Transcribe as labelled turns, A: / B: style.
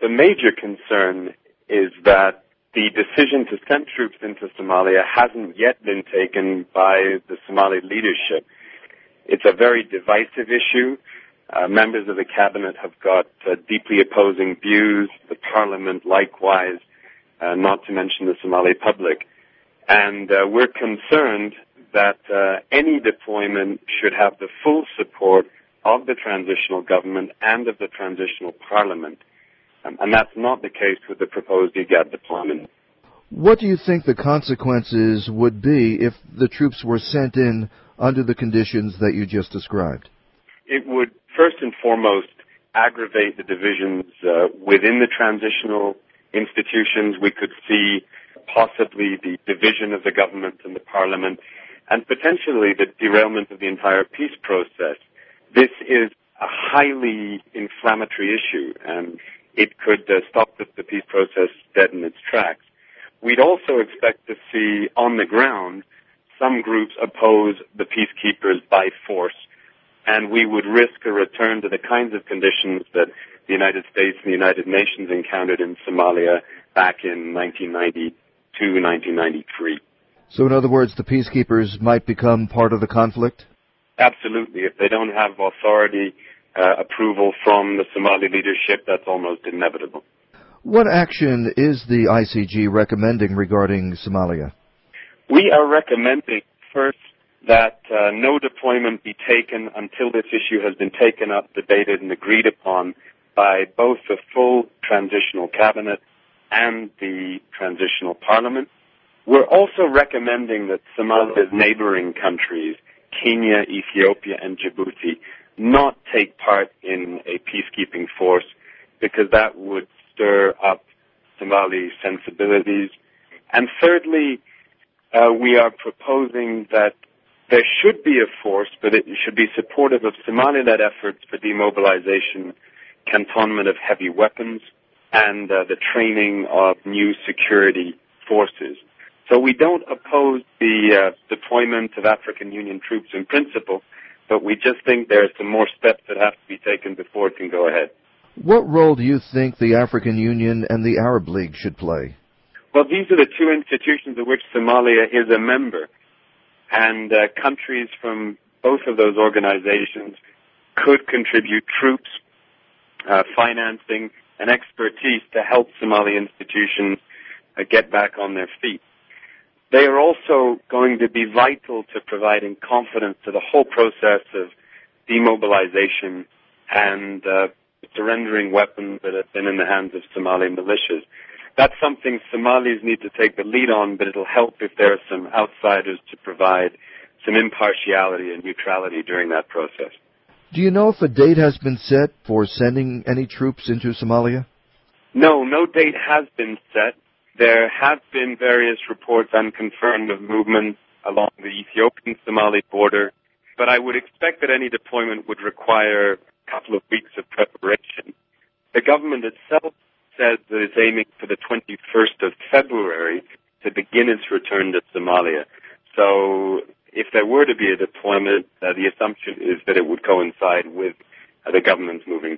A: The major concern is that the decision to send troops into Somalia hasn't yet been taken by the Somali leadership. It's a very divisive issue. Members of the cabinet have got deeply opposing views, the parliament likewise, not to mention the Somali public. And we're concerned that any deployment should have the full support of the transitional government and of the transitional parliament. And that's not the case with the proposed IGAD deployment.
B: What do you think the consequences would be if the troops were sent in under the conditions that you just described?
A: It would first and foremost aggravate the divisions within the transitional institutions. We could see possibly the division of the government and the parliament, and potentially the derailment of the entire peace process. This is a highly inflammatory issue, and it could stop the peace process dead in its tracks. We'd also expect to see on the ground some groups oppose the peacekeepers by force, and we would risk a return to the kinds of conditions that the United States and the United Nations encountered in Somalia back in 1992, 1993.
B: So in other words, the peacekeepers might become part of the conflict?
A: Absolutely. If they don't have authority, approval from the Somali leadership, that's almost inevitable.
B: What action is the ICG recommending regarding Somalia?
A: We are recommending, first, that no deployment be taken until this issue has been taken up, debated, and agreed upon by both the full transitional cabinet and the transitional parliament. We're also recommending that Somalia's neighboring countries, Kenya, Ethiopia, and Djibouti, not take part in a peacekeeping force because that would stir up Somali sensibilities. And thirdly, we are proposing that there should be a force, but it should be supportive of Somali-led efforts for demobilization, cantonment of heavy weapons, and the training of new security forces. So we don't oppose the deployment of African Union troops in principle, but we just think there are some more steps that have to be taken before it can go ahead.
B: What role do you think the African Union and the Arab League should play?
A: Well, these are the two institutions of which Somalia is a member, and countries from both of those organizations could contribute troops, financing, and expertise to help Somali institutions get back on their feet. They are also going to be vital to providing confidence to the whole process of demobilization and surrendering weapons that have been in the hands of Somali militias. That's something Somalis need to take the lead on, but it'll help if there are some outsiders to provide some impartiality and neutrality during that process.
B: Do you know if a date has been set for sending any troops into Somalia?
A: No date has been set. There have been various reports unconfirmed of movements along the Ethiopian-Somali border, but I would expect that any deployment would require a couple of weeks of preparation. The government itself says that it's aiming for the 21st of February to begin its return to Somalia. So if there were to be a deployment, the assumption is that it would coincide with the government's moving